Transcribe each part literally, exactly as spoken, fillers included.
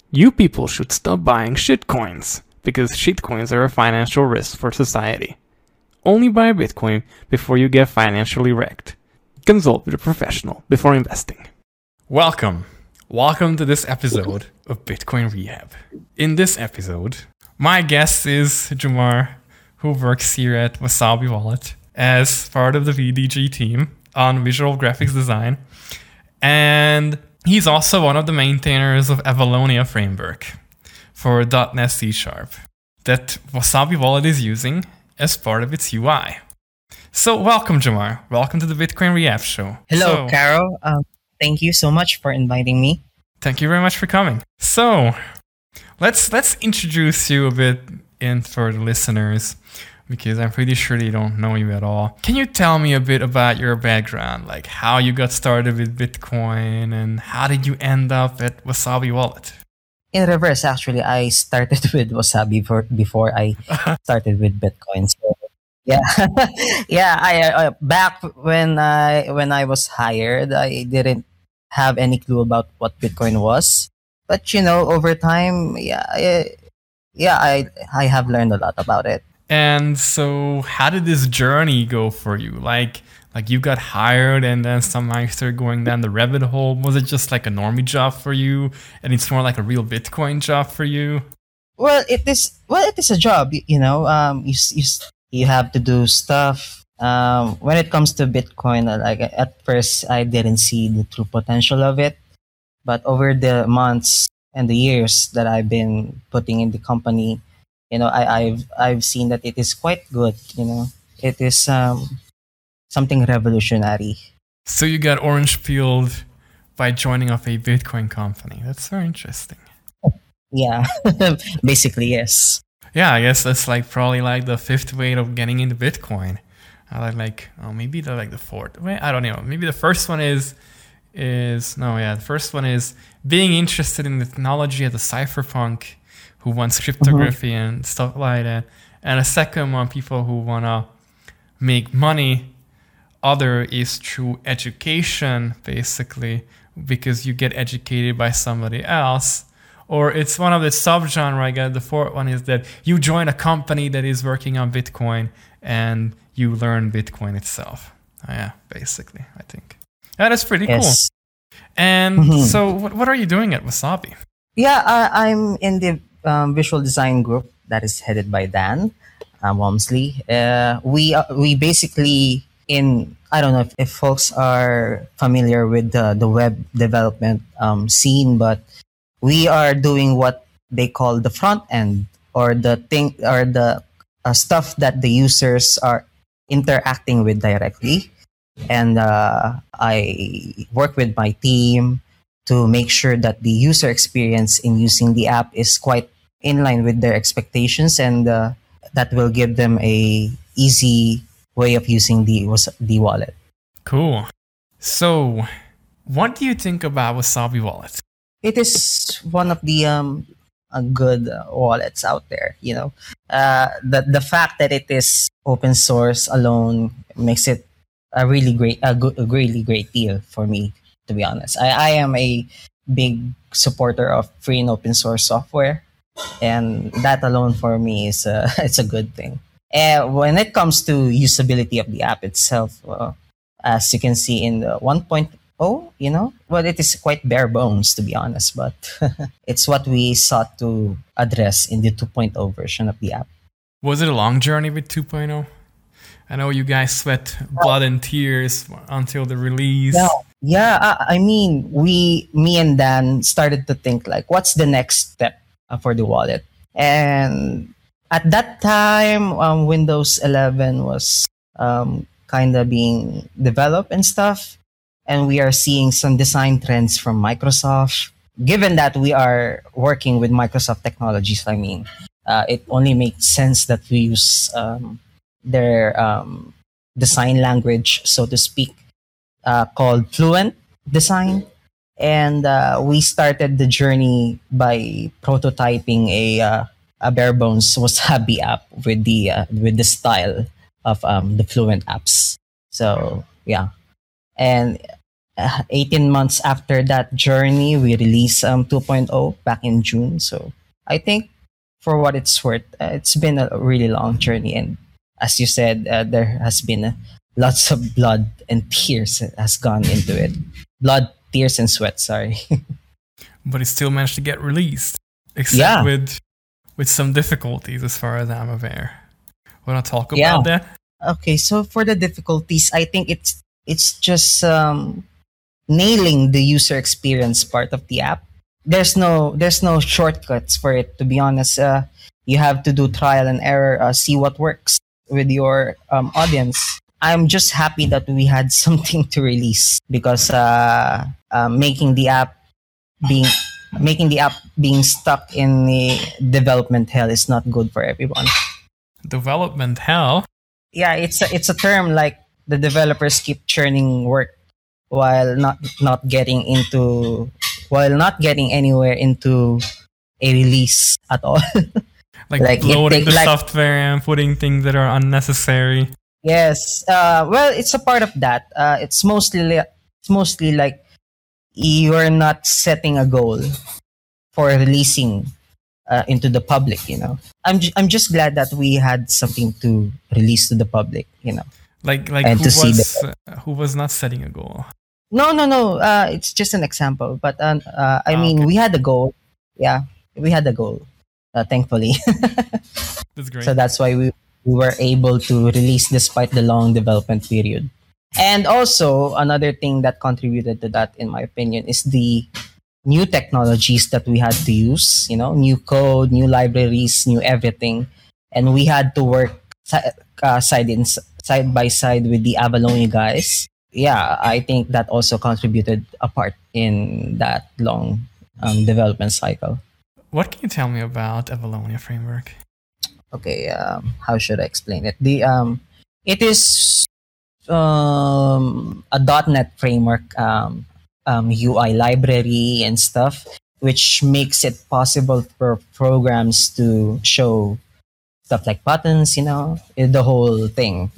You people should stop buying shitcoins, because shitcoins are a financial risk for society. Only buy Bitcoin before you get financially wrecked. Consult with a professional before investing. Welcome. Welcome to this episode of Bitcoin Rehab. In this episode, my guest is Jamar, who works here at Wasabi Wallet as part of the V D G team on visual graphics design. And he's also one of the maintainers of Avalonia framework for .dot net C Sharp that Wasabi Wallet is using as part of its U I. So welcome, Jamar. Welcome to the Bitcoin Rehab Show. Hello, so, Caro. Um, thank you so much for inviting me. Thank you very much for coming. So let's let's introduce you a bit in for the listeners, because I'm pretty sure they don't know you at all. Can you tell me a bit about your background, like how you got started with Bitcoin and how did you end up at Wasabi Wallet? In reverse, actually, I started with Wasabi for, before I started with Bitcoin. So, yeah, yeah. I uh, back when I when I was hired, I didn't have any clue about what Bitcoin was. But you know, over time, yeah, I, yeah, I I have learned a lot about it. And so how did this journey go for you? Like, like you got hired and then somehow you started going down the rabbit hole. Was it just like a normie job for you and it's more like a real Bitcoin job for you? Well, it is well, it is a job. You, you know, um, you s- you s- you have to do stuff. Um, when it comes to Bitcoin, uh, like at first, I didn't see the true potential of it, but over the months and the years that I've been putting in the company, you know, I, I've I've seen that it is quite good. You know, it is um, something revolutionary. So you got orange peeled by joining up a Bitcoin company. That's very interesting. Yeah, basically yes. Yeah, I guess that's like probably like the fifth way of getting into Bitcoin. I like like oh maybe the like the fourth way. I don't know. Maybe the first one is is no yeah the first one is being interested in the technology as a cypherpunk who wants cryptography mm-hmm. and stuff like that. And a second one, people who wanna make money. Other is through education, basically, because you get educated by somebody else. Or it's one of the subgenre, I guess. The fourth one is that you join a company that is working on Bitcoin and you learn Bitcoin itself. Oh, yeah, basically, I think. Yeah, that's pretty Yes. cool. And Mhm. so what, what are you doing at Wasabi? Yeah, I, I'm in the um, visual design group that is headed by Dan um, Walmsley. Uh, we uh, we basically in I don't know if, if folks are familiar with the, the web development um, scene, but we are doing what they call the front end, or the thing or the uh, stuff that the users are interacting with directly. And uh, I work with my team to make sure that the user experience in using the app is quite in line with their expectations, and uh, that will give them a easy way of using the was- the wallet. Cool. So what do you think about Wasabi Wallet? It is one of the um uh, good uh, wallets out there. You know, uh, the the fact that it is open source alone makes it a really great a, good, a really great deal for me. To be honest, I, I am a big supporter of free and open source software, and that alone for me is a, it's a good thing. And when it comes to usability of the app itself, uh, as you can see in the 1.0, you know, well, it is quite bare bones, to be honest, but it's what we sought to address in the 2.0 version of the app. Was it a long journey with two point oh? I know you guys sweat blood and tears until the release. Yeah, yeah. I, I mean, we, me and Dan started to think like, what's the next step uh, for the wallet? And at that time, um, Windows eleven was um, kind of being developed and stuff. And we are seeing some design trends from Microsoft. Given that we are working with Microsoft technologies, I mean, uh, it only makes sense that we use um, their um, design language, so to speak, uh, called Fluent Design. And uh, we started the journey by prototyping a, uh, a bare bones Wasabi app with the uh, with the style of um, the Fluent apps. So yeah, and uh, eighteen months after that journey, we released um, two point oh back in June. So I think for what it's worth, uh, it's been a really long journey. And as you said, uh, there has been uh, lots of blood and tears has gone into it. Blood, tears, and sweat, sorry. But it still managed to get released, except Yeah. with with some difficulties as far as I'm aware. Want to talk Yeah. about that? Okay, so for the difficulties, I think it's it's just um, nailing the user experience part of the app. There's no there's no shortcuts for it. To be honest, uh, you have to do trial and error, uh, see what works with your um, audience. I'm just happy that we had something to release because uh, uh, making the app being making the app being stuck in the development hell is not good for everyone. Development hell. Yeah, it's a, it's a term like the developers keep churning work while not not getting into while not getting anywhere into a release at all. Like, Like, it loading take- the like- software and putting things that are unnecessary. Yes, uh, well, it's a part of that. Uh, it's mostly li- it's mostly like you're not setting a goal for releasing uh, into the public. You know, I'm ju- I'm just glad that we had something to release to the public. You know. Like like And who to see was uh, who was not setting a goal? No, no, no. Uh, it's just an example. But uh, uh, I Ah, mean, okay. we had a goal. Yeah, we had a goal. Uh, thankfully, That's great. so that's why we we were able to release despite the long development period. And also another thing that contributed to that, in my opinion, is the new technologies that we had to use. You know, new code, new libraries, new everything, and we had to work si- uh, side in side by side with the Avalone guys. Yeah, I think that also contributed a part in that long um, development cycle. What can you tell me about Avalonia framework? Okay, um, how should I explain it? The um, it is um, a .NET framework um, um, U I library and stuff, which makes it possible for programs to show stuff like buttons, you know, eh, the whole thing.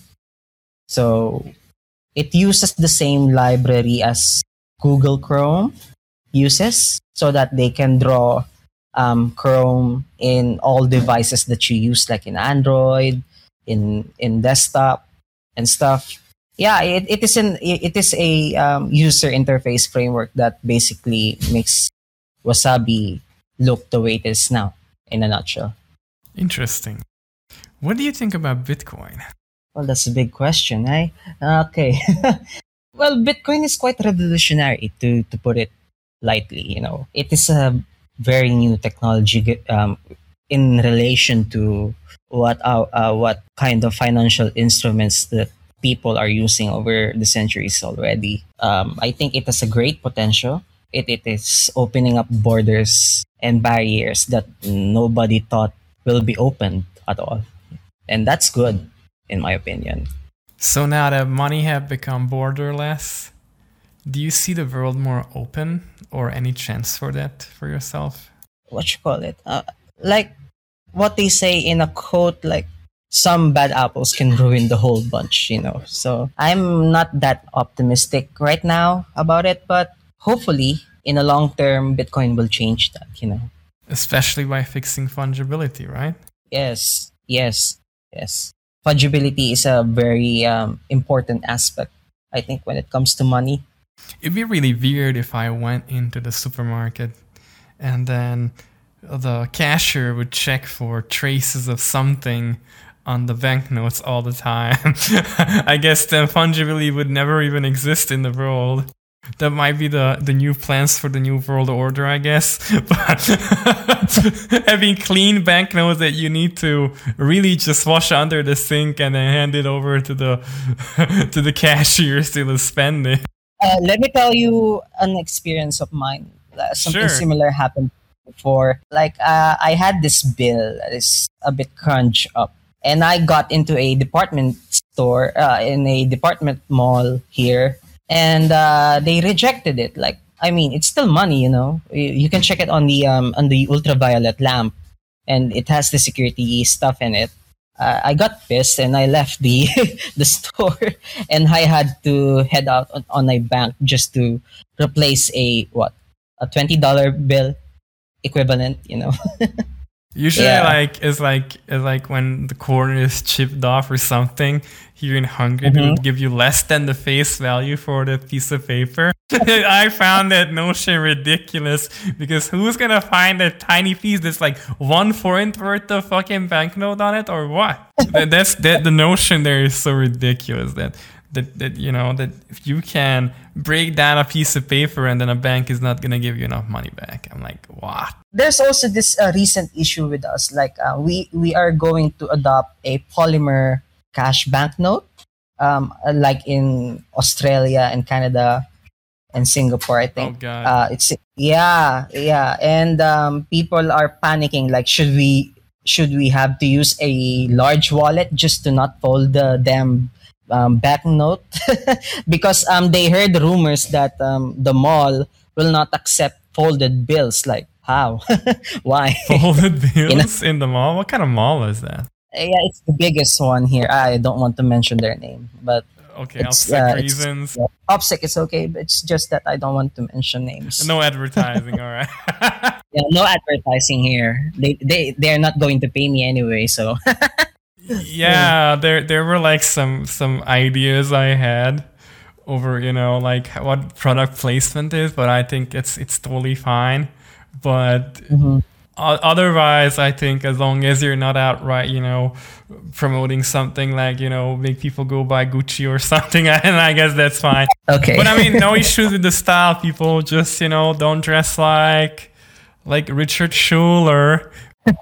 So it uses the same library as Google Chrome uses, so that they can draw um, Chrome in all devices that you use, like in Android, in in desktop, and stuff. Yeah, it, it is an it is a um, user interface framework that basically makes Wasabi look the way it is now, in a nutshell. Interesting. What do you think about Bitcoin? Well, that's a big question, eh? Okay. Well, Bitcoin is quite revolutionary, to, to put it lightly. You know, it is a very new technology um, in relation to what uh, uh, what kind of financial instruments that people are using over the centuries already. Um, I think it has a great potential. It it is opening up borders and barriers that nobody thought will be opened at all, and that's good, in my opinion. So now that money have become borderless, do you see the world more open or any chance for that for yourself? What you call it? Uh, like what they say in a quote, like some bad apples can ruin the whole bunch, you know. So I'm not that optimistic right now about it, but hopefully in the long term, Bitcoin will change that, you know. Especially by fixing fungibility, right? Yes, yes, yes. Fungibility is a very um, important aspect, I think, when it comes to money. It'd be really weird if I went into the supermarket and then the cashier would check for traces of something on the banknotes all the time. I guess then fungibility would never even exist in the world. That might be the, the new plans for the new world order, I guess. But having clean banknotes that you need to really just wash under the sink and then hand it over to the to the cashiers to spend it. Uh, let me tell you an experience of mine. Uh, something Sure. similar happened before. Like uh, I had this bill that is a bit crunch up, and I got into a department store uh, in a department mall here, and uh, they rejected it. Like, I mean, it's still money, you know. You, you can check it on the um, on the ultraviolet lamp, and it has the security stuff in it. uh, I got pissed and I left the the store, and I had to head out on, on a bank just to replace a what a twenty dollar bill equivalent. You know. Usually, Yeah. like it's like it's like when the corner is chipped off or something. Here in Hungary, they Mhm. would give you less than the face value for the piece of paper. I found that notion ridiculous because who's gonna find a tiny piece that's like one forint worth of fucking banknote on it or what? That- that's that the notion there is so ridiculous that that that you know that if you can break down a piece of paper and then a bank is not gonna give you enough money back. I'm like, what? There's also this uh, recent issue with us. Like uh, we we are going to adopt a polymer cash banknote, um, uh, like in Australia and Canada and Singapore. I Oh think. god. Uh, it's yeah, yeah, and um, people are panicking. Like, should we should we have to use a large wallet just to not fold the damn um, banknote? Because um, they heard rumors that um, the mall will not accept folded bills. Like, how? Why? Folded bills in the mall? What kind of mall is that? Yeah, it's the biggest one here. I don't want to mention their name, but Okay, It's, upset uh, it's- reasons. yeah, OPSEC is okay. But it's just that I don't want to mention names. No advertising, all right. Yeah, no advertising here. They they they are not going to pay me anyway. So Yeah, there there were like some some ideas I had over, you know, like what product placement is, but I think it's it's totally fine. But Mhm. o- otherwise, I think as long as you're not outright, you know, promoting something like, you know, make people go buy Gucci or something, and I guess that's fine. okay. But I mean, no issues with the style. People just, you know, don't dress like like Richard Schuller.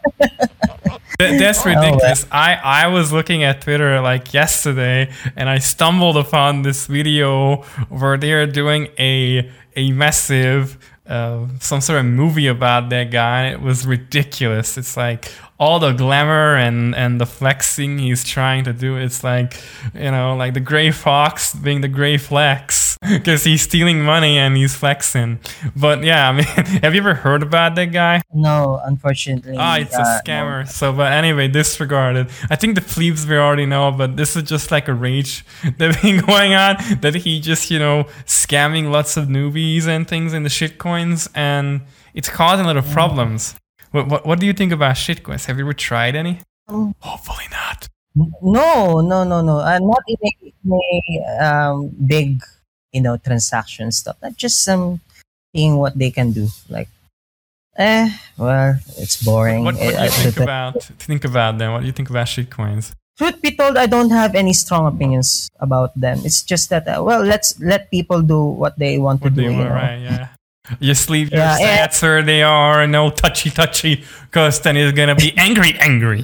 Th- That's ridiculous. I, I was looking at Twitter like yesterday and I stumbled upon this video where they're doing a a massive uh, some sort of movie about that guy, and it was ridiculous. It's like all the glamour and, and the flexing he's trying to do. It's like, you know, like the gray fox being the gray flex because he's stealing money and he's flexing. But yeah, I mean, have you ever heard about that guy? No, unfortunately. Ah, it's a uh, scammer. So, but anyway, disregarded. I think the plebes we already know, but this is just like a rage that's been going on. That he just, you know, scamming lots of newbies and things in the shitcoins, and it's causing a lot of problems. What, what What do you think about shitcoins? Have you ever tried any? Um, Hopefully not. No, no, no, no. I'm not in a, in a um, big, you know, transaction stuff. Not just some seeing what they can do. Like, eh, well, it's boring. What, what do Eh, you uh, think the- about think about them? What do you think about shitcoins? Truth be told, I don't have any strong opinions about them. It's just that, uh, well, let's let people do what they want What to they do. You want, know? right? Yeah. You sleep your Yeah, eh. stats where they are, no touchy touchy, because then he's gonna be angry, angry.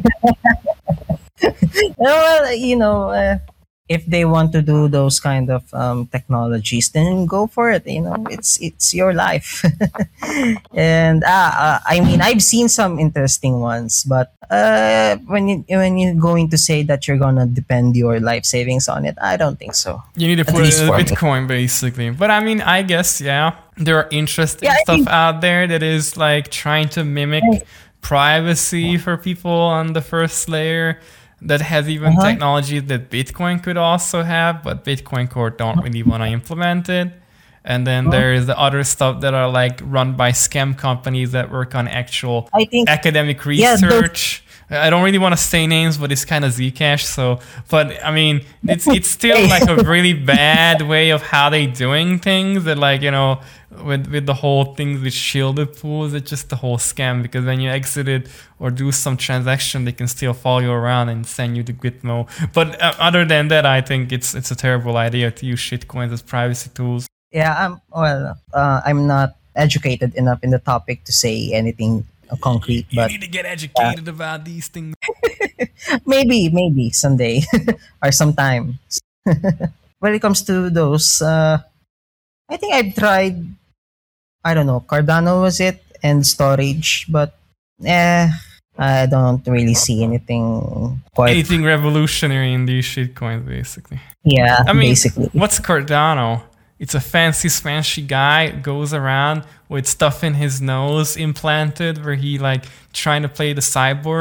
Well, you know, uh, if they want to do those kind of um, technologies, then go for it. You know, it's it's your life. And uh, uh, I mean, I've seen some interesting ones, but uh, when you when you're going to say that you're gonna depend your life savings on it, I don't think so. You need to At put it least in for me. Bitcoin, basically. But I mean, I guess, yeah, there are interesting Yeah, I stuff think- out there that is like trying to mimic privacy for people on the first layer that has even Uh-huh. technology that Bitcoin could also have, but Bitcoin Core don't really want to implement it. And then Uh-huh. there is the other stuff that are like run by scam companies that work on actual I think academic Yeah, those- research. I don't really want to say names, but it's kind of Zcash. So, but I mean, it's it's still like a really bad way of how they doing things. That like you know, with with the whole thing with shielded pools, it's just the whole scam. Because when you exit it or do some transaction, they can still follow you around and send you to Gitmo. But uh, other than that, I think it's it's a terrible idea to use shitcoins as privacy tools. yeah. I'm well. Uh, I'm not educated enough in the topic to say anything uh, concrete, You but need to get educated about these things. maybe maybe someday or sometime. When it comes to those, uh, I think I've tried. I don't know, Cardano was it, and storage, but eh, I don't really see anything quite. Anything revolutionary in these shitcoins, basically. Yeah, I mean, basically. what's Cardano? It's a fancy, smashy guy goes around with stuff in his nose implanted, where he like trying to play the cyborg,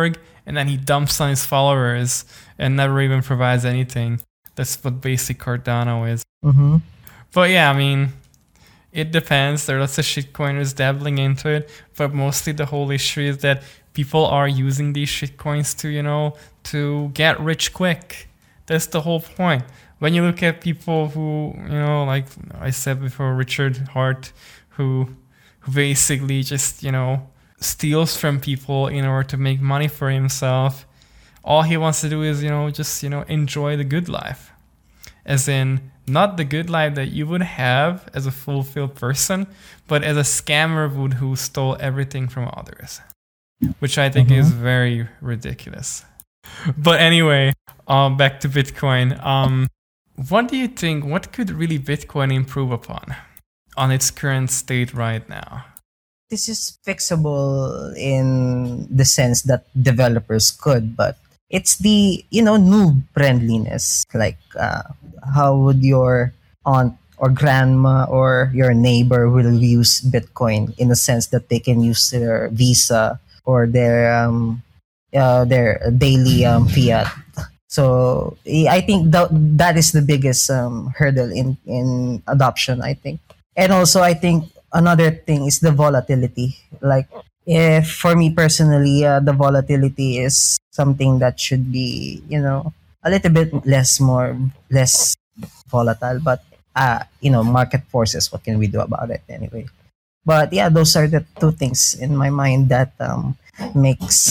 and then he dumps on his followers and never even provides anything. That's what basic Cardano is. Mm-hmm. But yeah, I mean, it depends. There are lots of shitcoiners dabbling into it, but mostly the whole issue is that people are using these shitcoins to, you know, to get rich quick. That's the whole point. When you look at people who, you know, like I said before, Richard Hart, who, who basically just, you know, steals from people in order to make money for himself. All he wants to do is, you know, just, you know, enjoy the good life. As in, not the good life that you would have as a fulfilled person, but as a scammer would who stole everything from others. Which I think mm-hmm. is very ridiculous. But anyway, um, back to Bitcoin. Um, what do you think, what could really Bitcoin improve upon on its current state right now? This is fixable in the sense that developers could, but it's the, you know, noob friendliness. Like, uh, how would your aunt or grandma or your neighbor will use Bitcoin in the sense that they can use their Visa or their um, uh, their daily um, fiat. So I think that that is the biggest um, hurdle in, in adoption, I think. And also, I think another thing is the volatility. Like, if for me personally, uh, the volatility is something that should be, you know, a little bit less more, less volatile. But, uh, you know, market forces, what can we do about it anyway? But yeah, those are the two things in my mind that um, makes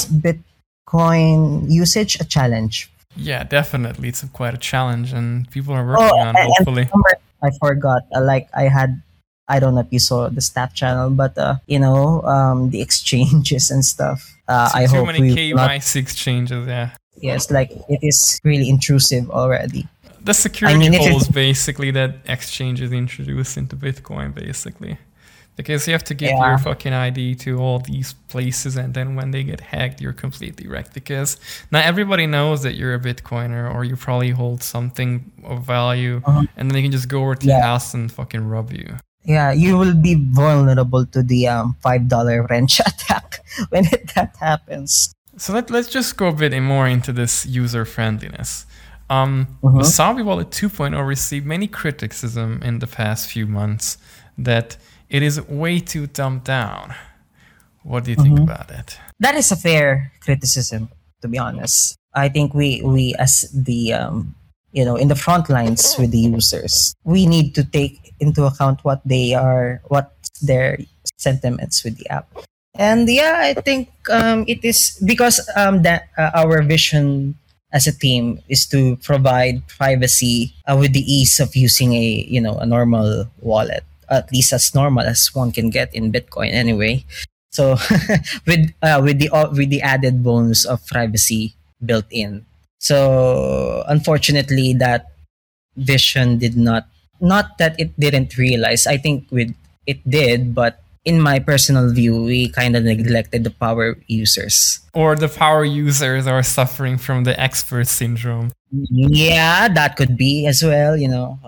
Bitcoin usage a challenge. Yeah, definitely. It's quite a challenge and people are working oh, on and, hopefully. And I forgot, uh, like I had, I don't know if you saw the staff channel, but uh, you know, um, the exchanges and stuff. Uh, I too hope many we K Y C exchanges, yeah. Yes, like it is really intrusive already. The security I mean, holes basically that exchanges introduced into Bitcoin, basically. Because you have to give yeah. your fucking I D to all these places, and then when they get hacked, you're completely wrecked. Because not everybody knows that you're a Bitcoiner, or you probably hold something of value, uh-huh. and then they can just go over to yeah. your house and fucking rob you. Yeah, you will be vulnerable to the um, five dollar wrench attack when it, that happens. So let, let's just go a bit more into this user friendliness. Um, uh-huh. Wasabi Wallet two point oh received many criticism in the past few months that it is way too dumbed down. What do you think uh-huh. about it? That is a fair criticism, to be honest. I think we, we as the, um, you know, in the front lines with the users, we need to take into account what they are, what's their sentiments with the app. And yeah, I think um, it is because um, that uh, our vision as a team is to provide privacy uh, with the ease of using a, you know, a normal wallet, at least as normal as one can get in Bitcoin anyway. So with uh, with the uh, with the added bonus of privacy built in. So unfortunately, that vision did not. Not that it didn't realize. I think with it did, but in my personal view, we kind of neglected the power users. Or the power users are suffering from the expert syndrome. Yeah, that could be as well, you know.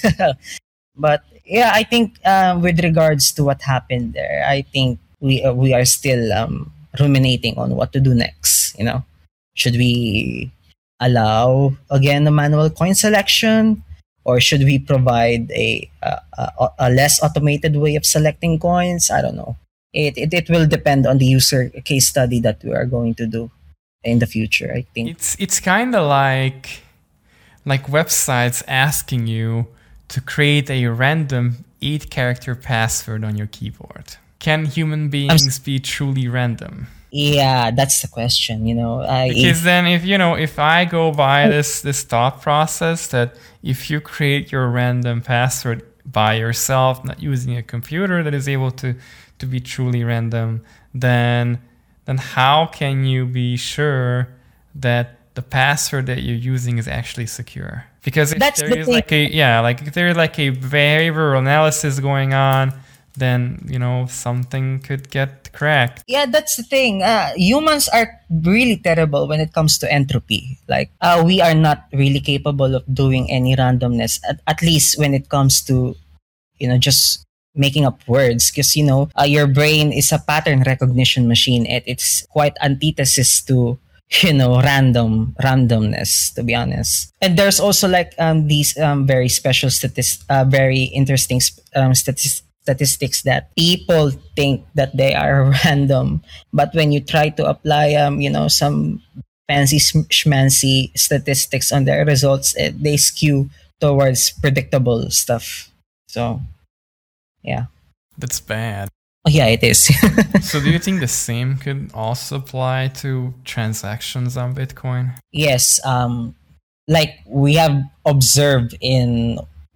But yeah, I think uh, with regards to what happened there, I think we uh, we are still um, ruminating on what to do next. You know, should we allow again a manual coin selection? Or should we provide a, a a less automated way of selecting coins? I don't know. It, it it will depend on the user case study that we are going to do in the future, I think. It's it's kind of like like websites asking you to create a random eight character password on your keyboard. Can human beings be truly random? Yeah, that's the question, you know. I, because if, then if, you know, if I go by this, this thought process that if you create your random password by yourself, not using a computer that is able to, to be truly random, then then how can you be sure that the password that you're using is actually secure? Because if that's there the is thing. like a, yeah, like if there's like a behavioral analysis going on, then, you know, something could get cracked. Yeah, that's the thing. Uh, humans are really terrible when it comes to entropy. Like, uh, we are not really capable of doing any randomness, at, at least when it comes to, you know, just making up words. Because, you know, uh, your brain is a pattern recognition machine. It, it's quite antithesis to you know, random randomness, to be honest. And there's also like um these um very special statist uh, very interesting sp- um statis- statistics that people think that they are random, but when you try to apply um you know some fancy sm- schmancy statistics on their results, eh, they skew towards predictable stuff. So yeah. That's bad. Oh, yeah, it is. So do you think the same could also apply to transactions on Bitcoin? Yes, um, like we have observed in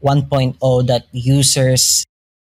1.0 that users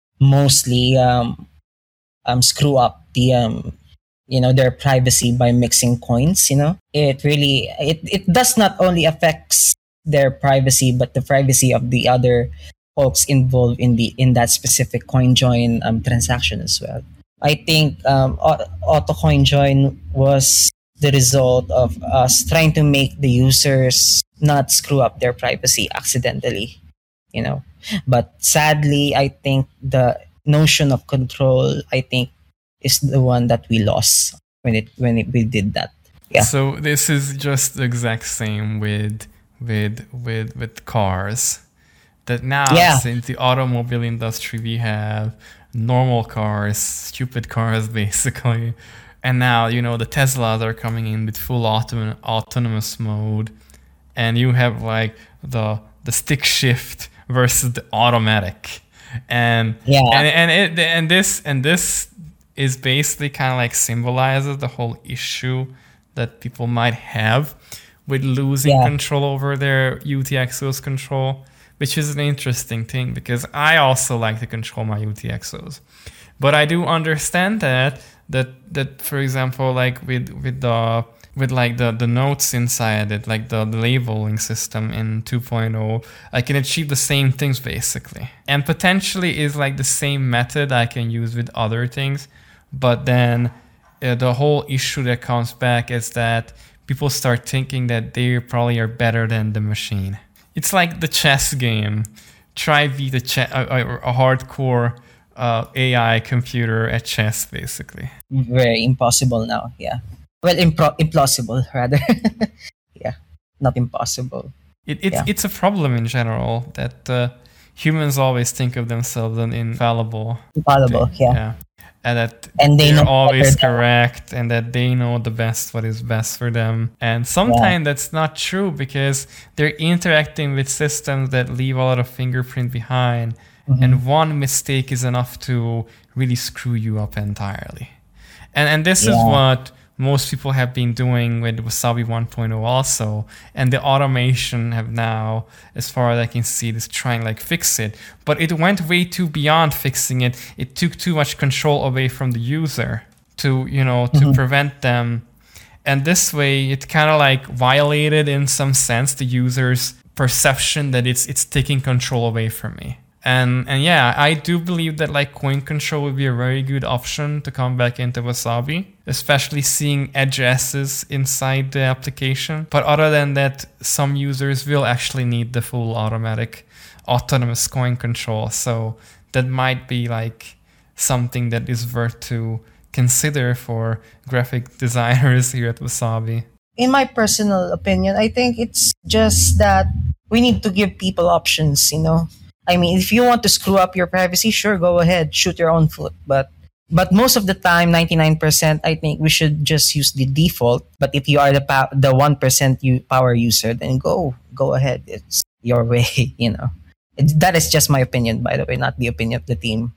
mostly um, um, screw up the um, you know their privacy by mixing coins. You know, it really it, it does not only affects their privacy but the privacy of the other folks involved in the in that specific coin join um, transaction as well. I think um, au- auto coin join was the result of us trying to make the users not screw up their privacy accidentally, you know. But sadly, I think the notion of control, I think, is the one that we lost when it when it, we did that. Yeah. So this is just the exact same with with with with cars. That now, Yeah. since the automobile industry, we have normal cars, stupid cars, basically. And now, you know, the Teslas are coming in with full autom- autonomous mode. And you have like the the stick shift versus the automatic. And Yeah. and and it, and this and this is basically kind of like symbolizes the whole issue that people might have with losing Yeah. control over their U T X Os control, which is an interesting thing because I also like to control my U T X Os. But I do understand that that that for example, like with with the with like the, the notes inside it, like the, the labeling system in two point oh, I can achieve the same things basically. And potentially is like the same method I can use with other things. But then uh, the whole issue that comes back is that people start thinking that they probably are better than the machine. It's like the chess game. Try beat a, che- a, a, a hardcore uh, A I computer at chess, basically. Very impossible now. Yeah. Well, impro- implausible rather. Yeah, not impossible. It, it's Yeah. it's a problem in general that uh, humans always think of themselves as infallible. Infallible. Yeah. Yeah. And that And they they're know always better than- correct and that they know the best what is best for them. And sometimes that's not true because they're interacting with systems that leave a lot of fingerprint behind. Mhm. And one mistake is enough to really screw you up entirely. And and this is Yeah. what most people have been doing with Wasabi one point oh also. And the automation have now, as far as I can see, is trying like fix it. But it went way too beyond fixing it. It took too much control away from the user to, you know, to Mhm. prevent them. And this way it kind of like violated in some sense the user's perception that it's it's taking control away from me. And and yeah, I do believe that like coin control would be a very good option to come back into Wasabi, especially seeing addresses inside the application. But other than that, some users will actually need the full automatic autonomous coin control. So that might be like something that is worth to consider for graphic designers here at Wasabi. In my personal opinion, I think it's just that we need to give people options, you know. I mean, if you want to screw up your privacy, sure, go ahead, shoot your own foot. But but most of the time, ninety-nine percent, I think we should just use the default. But if you are the pow- the one percent you power user, then go go ahead. It's your way, you know. It, that is just my opinion, by the way, not the opinion of the team.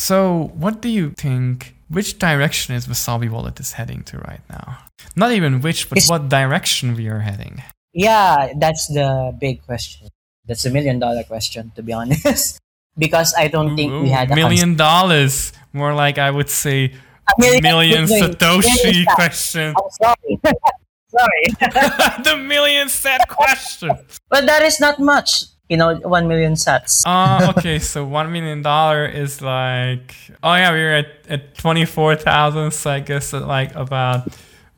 So what do you think, which direction is Wasabi Wallet is heading to right now? Not even which, but It's- what direction we are heading. Yeah, that's the big question. That's a million dollar question, to be honest. Because I don't think we Ooh, had a million dollars. More like I would say A million- million million- Satoshi million sats. question. Oh, sorry. Sorry. The million set question. But that is not much. You know, one million sats. Uh, okay, so one million dollar is like, oh yeah, we're at, at twenty-four thousand, so I guess at like about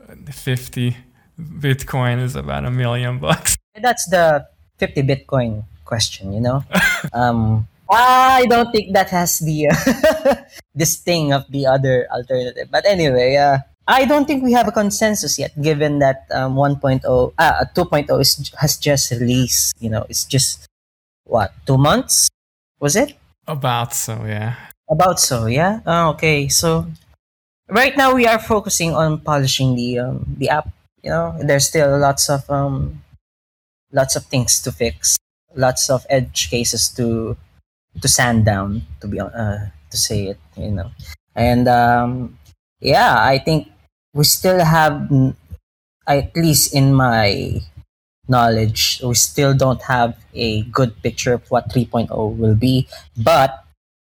fifty Bitcoin is about a million bucks. That's the fifty Bitcoin question, you know? um, I don't think that has the uh, this thing of the other alternative. But anyway, uh, I don't think we have a consensus yet, given that um, one point oh, uh, two point oh is, has just released. You know, it's just, what, two months? Was it? About so, yeah. About so, yeah? Oh, okay, so right now we are focusing on polishing the um, the app. You know, there's still lots of um, lots of things to fix, lots of edge cases to to sand down, to be hon- uh, to say it, you know. And um, yeah, I think we still have, mm, at least in my knowledge, we still don't have a good picture of what three point oh will be, but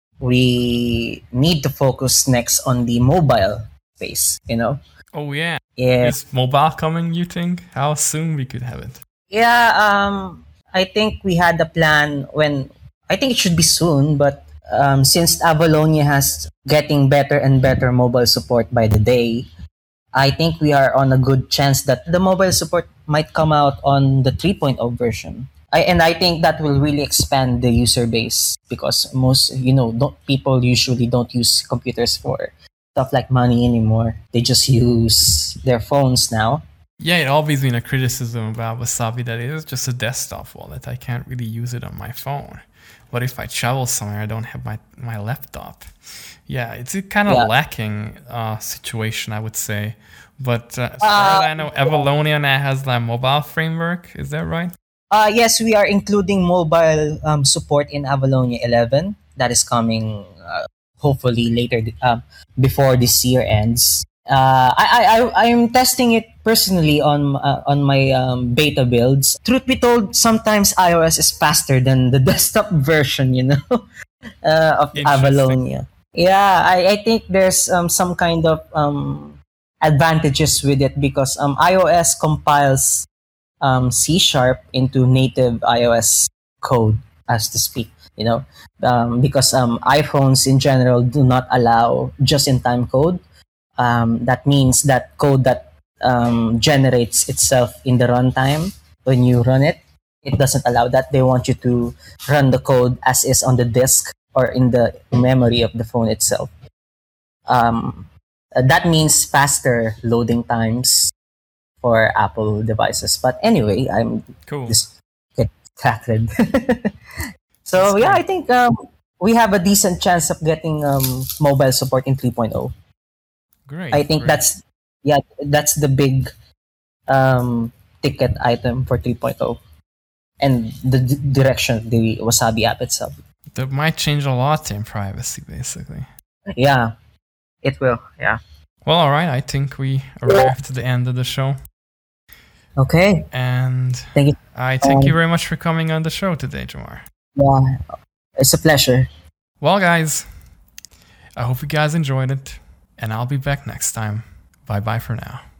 we need to focus next on the mobile space, you know. Oh yeah. Yeah. Is mobile coming, you think? How soon we could have it? Yeah, um, I think we had a plan when, I think it should be soon, but um, since Avalonia has getting better and better mobile support by the day, I think we are on a good chance that the mobile support might come out on the three point oh version. I, and I think that will really expand the user base because most, you know, don't, people usually don't use computers for stuff like money anymore. They just use their phones now. Yeah, it always been a criticism about Wasabi that it is just a desktop wallet. I can't really use it on my phone. What if I travel somewhere? I don't have my, my laptop. Yeah, it's a kind of Yeah. lacking uh, situation, I would say. But uh, as far as I know, Avalonia now has that mobile framework. Is that right? Uh, yes, we are including mobile um, support in Avalonia eleven. That is coming uh, hopefully later, um, before this year ends. Uh, I, I, I, I'm testing it personally on uh, on my um, beta builds. Truth be told, sometimes iOS is faster than the desktop version, you know, uh, of Interesting. Avalonia. Yeah, I, I think there's um, some kind of um, advantages with it because um, iOS compiles um, C sharp into native iOS code, as to speak. You know, um, because um, iPhones in general do not allow just-in-time code. Um, that means that code that um, generates itself in the runtime when you run it, it doesn't allow that. They want you to run the code as is on the disk or in the memory of the phone itself. Um, that means faster loading times for Apple devices. But anyway, I'm Cool. just get distracted. So yeah, I think um, we have a decent chance of getting um, mobile support in three point oh. Great. I think great. that's yeah, that's the big um, ticket item for three point oh, and the d- direction of the Wasabi app itself. That might change a lot in privacy, basically. Yeah, it will. Yeah. Well, all right. I think we arrived to the end of the show. Okay. And Thank you. I thank Um, you very much for coming on the show today, Jamar. Yeah, it's a pleasure. Well, guys, I hope you guys enjoyed it. And I'll be back next time. Bye bye for now.